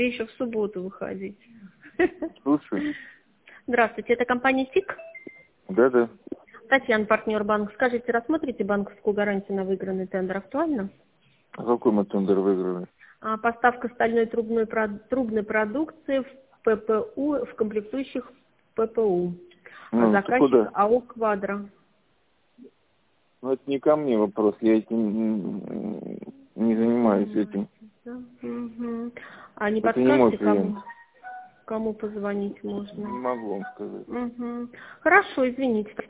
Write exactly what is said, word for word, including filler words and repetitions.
еще в субботу выходить. Слушай. Здравствуйте, это компания ТИК? Да-да. Татьяна, партнер банк. Скажите, рассмотрите банковскую гарантию на выигранный тендер актуально? А какой мы тендер выиграли? А, поставка стальной трубной, прод- трубной продукции в ППУ, в комплектующих ППУ. Ну, ты Заказчик куда? АО «Квадро». Ну, это не ко мне вопрос, я этим не занимаюсь этим. Да. Угу. А не Это не мой подскажете, клиент. кому, кому позвонить можно? Не могу вам сказать. Угу. Хорошо, извините.